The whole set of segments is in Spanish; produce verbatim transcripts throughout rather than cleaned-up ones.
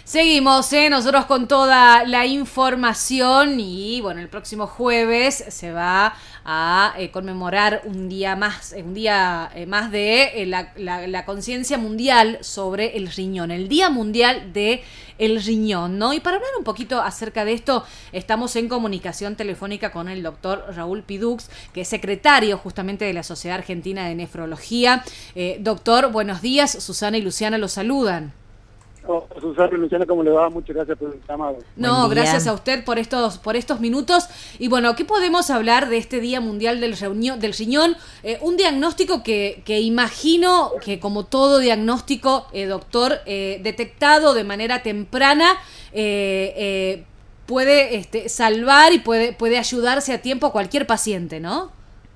Seguimos, ¿eh? Nosotros con toda la información y bueno, el próximo jueves se va a eh, conmemorar un día más, un día eh, más de eh, la, la, la conciencia mundial sobre el riñón, el Día Mundial de el Riñón, ¿no? Y para hablar un poquito acerca de esto, estamos en comunicación telefónica con el doctor Raúl Pidux, que es secretario justamente de la Sociedad Argentina de Nefrología. Eh, doctor, buenos días, Susana y Luciana los saludan. Oh, Susana y Luciana, ¿cómo le va? Muchas gracias por el llamado. No, gracias a usted por estos por estos minutos. Y bueno, ¿qué podemos hablar de este Día Mundial del, Reunión, del Riñón? Eh, un diagnóstico que, que imagino que, como todo diagnóstico, eh, doctor, eh, detectado de manera temprana, eh, eh, puede este, salvar y puede, puede ayudarse a tiempo a cualquier paciente, ¿no?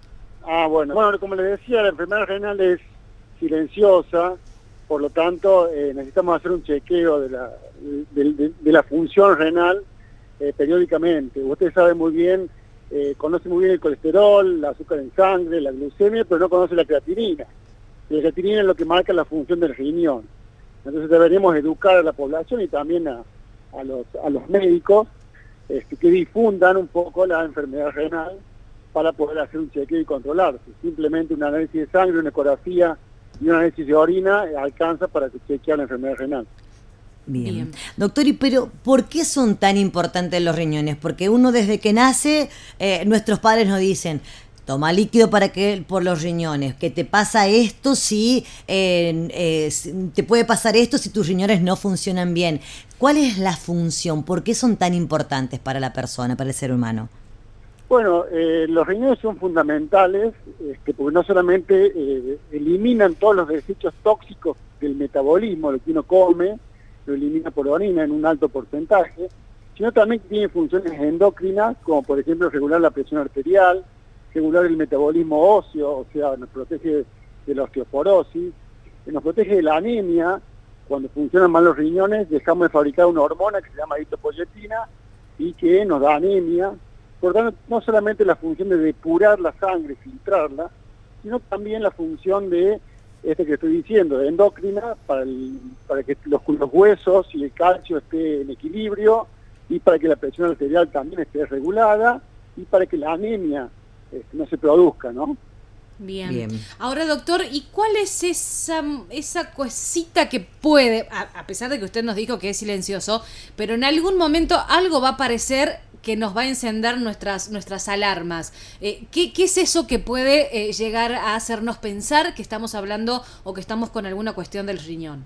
Ah, bueno. Bueno, como le decía, la enfermedad renal es silenciosa. Por lo tanto, eh, necesitamos hacer un chequeo de la, de, de, de la función renal eh, periódicamente. Usted sabe muy bien, eh, conoce muy bien el colesterol, el azúcar en sangre, la glucemia, pero no conoce la creatinina. Y la creatinina es lo que marca la función del riñón. Entonces deberíamos educar a la población y también a, a, los, a los médicos este, que difundan un poco la enfermedad renal para poder hacer un chequeo y controlarse. Simplemente un análisis de sangre, una ecografía y un análisis de orina alcanza para chequear la enfermedad renal. Bien. Bien. Doctor, ¿y pero por qué son tan importantes los riñones? Porque uno desde que nace, eh, nuestros padres nos dicen, toma líquido para que por los riñones, que te pasa esto si eh, eh, te puede pasar esto si tus riñones no funcionan bien. ¿Cuál es la función? ¿Por qué son tan importantes para la persona, para el ser humano? Bueno, eh, los riñones son fundamentales este, porque no solamente eh, eliminan todos los desechos tóxicos del metabolismo, lo que uno come, lo elimina por orina en un alto porcentaje, sino también tienen funciones endocrinas, como por ejemplo regular la presión arterial, regular el metabolismo óseo, o sea, nos protege de la osteoporosis, nos protege de la anemia. Cuando funcionan mal los riñones, dejamos de fabricar una hormona que se llama eritropoyetina y que nos da anemia. Por lo tanto, no solamente la función de depurar la sangre, filtrarla, sino también la función de, este que estoy diciendo, de endocrina, para, el, para que los, los huesos y el calcio esté en equilibrio, y para que la presión arterial también esté regulada, y para que la anemia este, no se produzca, ¿no? Bien. Bien. Ahora, doctor, ¿y cuál es esa, esa cosita que puede, a, a pesar de que usted nos dijo que es silencioso, pero en algún momento algo va a aparecer que nos va a encender nuestras nuestras alarmas? Eh, ¿qué, ¿Qué es eso que puede eh, llegar a hacernos pensar que estamos hablando o que estamos con alguna cuestión del riñón?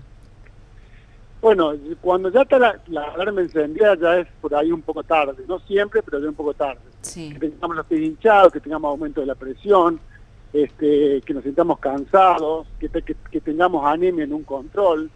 Bueno, cuando ya está la, la alarma encendida ya es por ahí un poco tarde, no siempre, pero ya un poco tarde. Sí. Que tengamos los pies hinchados, que tengamos aumento de la presión, este, que nos sintamos cansados, que, te, que, que tengamos anemia en un control,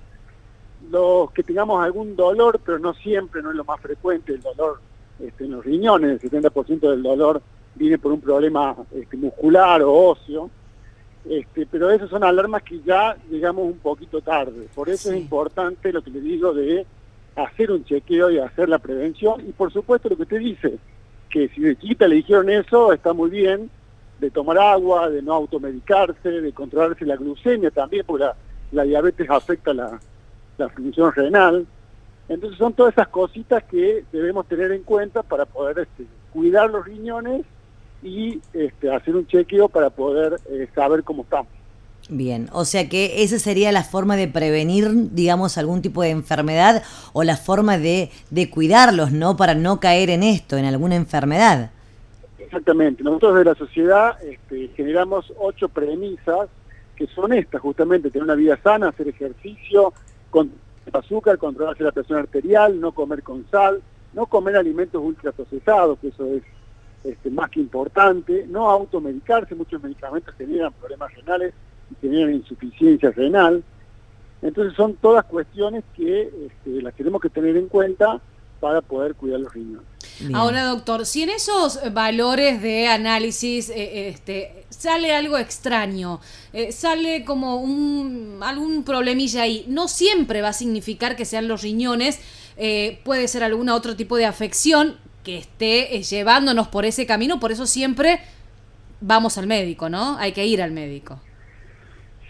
los que tengamos algún dolor, pero no siempre, no es lo más frecuente, el dolor Este, en los riñones. El setenta por ciento del dolor viene por un problema este, muscular o óseo, este, pero esas son alarmas que ya llegamos un poquito tarde. Por eso sí es importante lo que le digo de hacer un chequeo y hacer la prevención, y por supuesto lo que usted dice, que si de chiquita le dijeron eso, está muy bien, de tomar agua, de no automedicarse, de controlarse la glucemia también, porque la, la diabetes afecta la, la función renal. Entonces son todas esas cositas que debemos tener en cuenta para poder este, cuidar los riñones y este, hacer un chequeo para poder eh, saber cómo estamos. Bien, o sea que esa sería la forma de prevenir, digamos, algún tipo de enfermedad o la forma de, de cuidarlos, ¿no? Para no caer en esto, en alguna enfermedad. Exactamente. Nosotros de la sociedad este, generamos ocho premisas que son estas, justamente, tener una vida sana, hacer ejercicio, con azúcar, controlarse la presión arterial, no comer con sal, no comer alimentos ultraprocesados, que eso es este, más que importante, no automedicarse, muchos medicamentos generan problemas renales y generan insuficiencia renal. Entonces son todas cuestiones que este, las tenemos que tener en cuenta para poder cuidar los riñones. Bien. Ahora, doctor, si en esos valores de análisis eh, este, sale algo extraño, eh, sale como un algún problemilla ahí, no siempre va a significar que sean los riñones, eh, puede ser algún otro tipo de afección que esté eh, llevándonos por ese camino, por eso siempre vamos al médico, ¿no? Hay que ir al médico.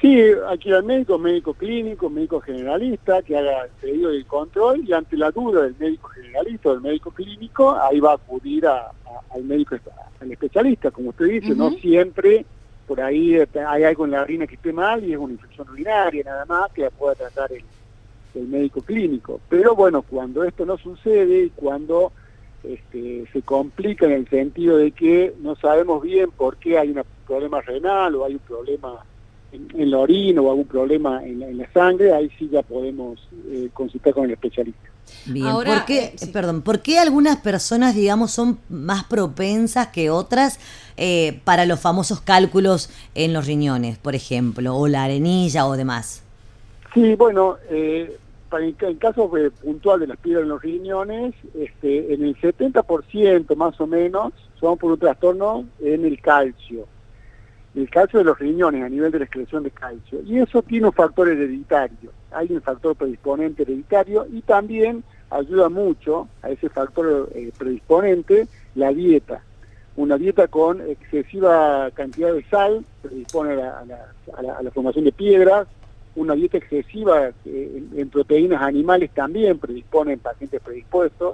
Sí, aquí al médico, médico clínico, médico generalista, que haga el pedido del control, y ante la duda del médico generalista o del médico clínico, ahí va a acudir a, a, al médico, al especialista, como usted dice. Uh-huh. No siempre por ahí hay algo en la orina que esté mal y es una infección urinaria nada más, que la pueda tratar el, el médico clínico. Pero bueno, cuando esto no sucede y cuando este, se complica en el sentido de que no sabemos bien por qué hay un problema renal o hay un problema En, en la orina o algún problema en la, en la sangre, ahí sí ya podemos eh, consultar con el especialista. Bien, Ahora, ¿por qué, eh, sí. perdón, ¿por qué algunas personas, digamos, son más propensas que otras eh, para los famosos cálculos en los riñones, por ejemplo, o la arenilla o demás? Sí, bueno, eh, para el, el caso eh, puntual de las piedras en los riñones, este, en el setenta por ciento más o menos son por un trastorno en el calcio. El calcio de los riñones a nivel de la excreción de calcio, y eso tiene un factor hereditario, hay un factor predisponente hereditario, y también ayuda mucho a ese factor eh, predisponente la dieta. Una dieta con excesiva cantidad de sal predispone a la, a la, a la, a la formación de piedras, una dieta excesiva eh, en, en proteínas animales también predispone en pacientes predispuestos.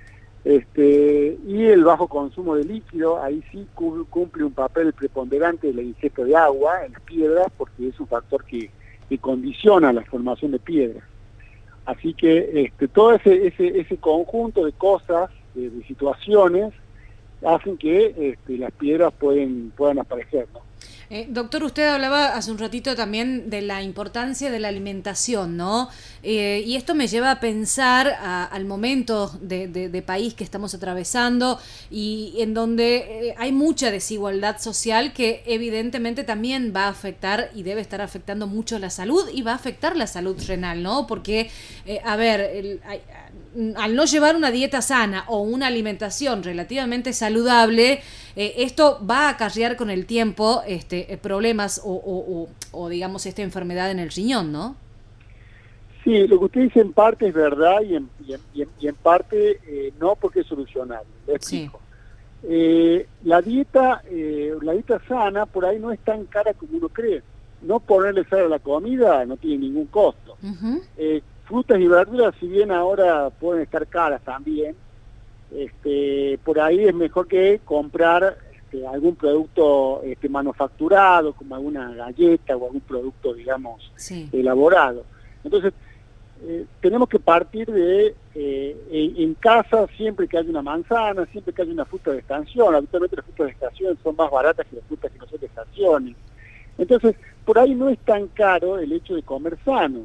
Este, y el bajo consumo de líquido, ahí sí cumple un papel preponderante de la ingesta de agua en las piedras, porque es un factor que, que condiciona la formación de piedras. Así que este, todo ese, ese, ese conjunto de cosas, de, de situaciones, hacen que este, las piedras pueden, puedan aparecer, ¿no? Eh, doctor, usted hablaba hace un ratito también de la importancia de la alimentación, ¿no? Eh, y esto me lleva a pensar a, al momento de, de, de país que estamos atravesando y en donde eh, hay mucha desigualdad social que evidentemente también va a afectar y debe estar afectando mucho la salud y va a afectar la salud renal, ¿no? Porque, eh, a ver, el, hay, al no llevar una dieta sana o una alimentación relativamente saludable, eh, esto va a acarrear con el tiempo este, problemas o, o, o, o, digamos, esta enfermedad en el riñón, ¿no? Sí, lo que usted dice en parte es verdad y en, y en, y en, y en parte eh, no, porque es solucionable. Le explico. Sí. Eh, la dieta, eh, la dieta sana por ahí no es tan cara como uno cree. No ponerle sal a la comida no tiene ningún costo. Uh-huh. Eh, frutas y verduras, si bien ahora pueden estar caras también, este, por ahí es mejor que comprar este, algún producto este, manufacturado, como alguna galleta o algún producto, digamos, sí. elaborado. Entonces, eh, tenemos que partir de, eh, en, en casa, siempre que haya una manzana, siempre que haya una fruta de estación. Habitualmente las frutas de estación son más baratas que las frutas que no son de estaciones. Entonces, por ahí no es tan caro el hecho de comer sano.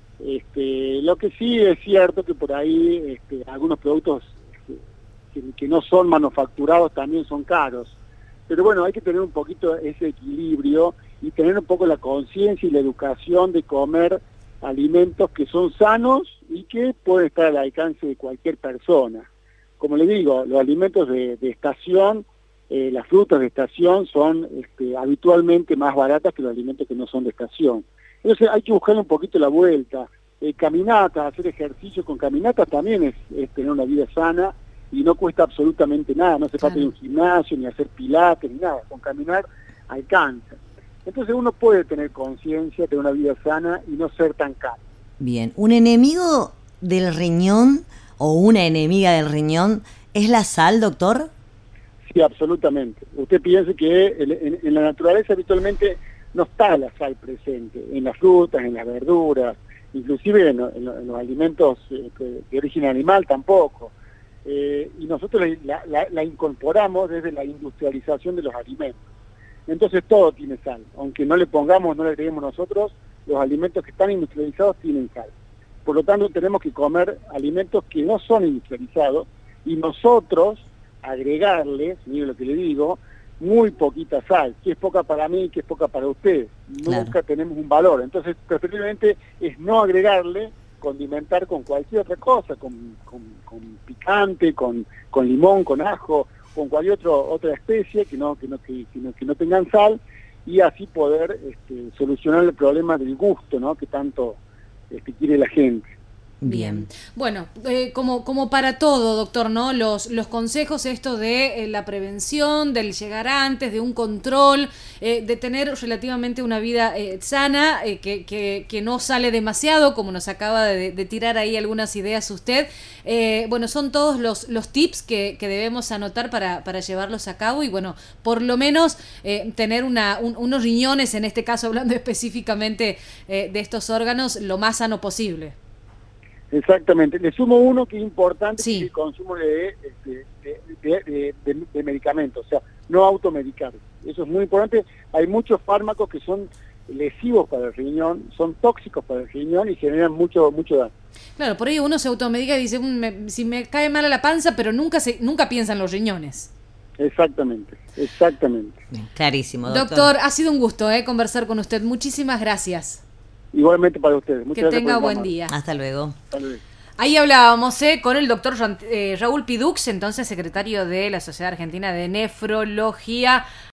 Este, lo que sí es cierto que por ahí este, algunos productos este, que, que no son manufacturados también son caros, pero bueno, hay que tener un poquito ese equilibrio y tener un poco la conciencia y la educación de comer alimentos que son sanos y que pueden estar al alcance de cualquier persona. Como les digo, los alimentos de, de estación, eh, las frutas de estación son este, habitualmente más baratas que los alimentos que no son de estación. Entonces hay que buscar un poquito la vuelta. Eh, caminatas, hacer ejercicio con caminatas también es, es tener una vida sana y no cuesta absolutamente nada. No hace falta ir a un gimnasio, ni hacer pilates, ni nada. Con caminar alcanza. Entonces uno puede tener conciencia, tener una vida sana y no ser tan caro. Bien, ¿un enemigo del riñón o una enemiga del riñón es la sal, doctor? Sí, absolutamente. Usted piense que en, en, en la naturaleza habitualmente no está la sal presente, en las frutas, en las verduras, inclusive en, en, en los alimentos eh, de origen animal tampoco. Eh, y nosotros la, la, la incorporamos desde la industrialización de los alimentos. Entonces todo tiene sal, aunque no le pongamos, no le agreguemos nosotros, los alimentos que están industrializados tienen sal. Por lo tanto tenemos que comer alimentos que no son industrializados y nosotros agregarles, mire lo que le digo, muy poquita sal, que es poca para mí, que es poca para usted. Claro. Nunca tenemos un valor. Entonces, preferiblemente es no agregarle, condimentar con cualquier otra cosa, con, con, con picante, con, con limón, con ajo, con cualquier otro, otra especie que no, que no, que, que no, que no tengan sal, y así poder este, solucionar el problema del gusto, ¿no? Que tanto este, quiere la gente. Bien. Bueno, eh, como, como para todo, doctor, ¿no? Los, los consejos, esto de eh, la prevención, del llegar antes, de un control, eh, de tener relativamente una vida eh, sana, eh, que, que, que no sale demasiado, como nos acaba de, de tirar ahí algunas ideas usted. Eh, bueno, son todos los, los tips que, que debemos anotar para, para llevarlos a cabo y, bueno, por lo menos eh, tener una, un, unos riñones, en este caso hablando específicamente eh, de estos órganos, lo más sano posible. Exactamente. Le sumo uno que es importante, Sí. que es el consumo de, de, de, de, de, de medicamentos, o sea, no automedicar. Eso es muy importante. Hay muchos fármacos que son lesivos para el riñón, son tóxicos para el riñón y generan mucho mucho daño. Claro, por ahí uno se automedica y dice, me, si me cae mal a la panza, pero nunca se, nunca piensa en los riñones. Exactamente, exactamente. Bien, clarísimo, doctor. Doctor, ha sido un gusto eh, conversar con usted. Muchísimas gracias. Igualmente para ustedes. Muchas Que gracias tenga por el buen llamado. día. Hasta luego. Hasta luego. Ahí hablábamos eh, con el doctor Raúl Pidux, entonces secretario de la Sociedad Argentina de Nefrología.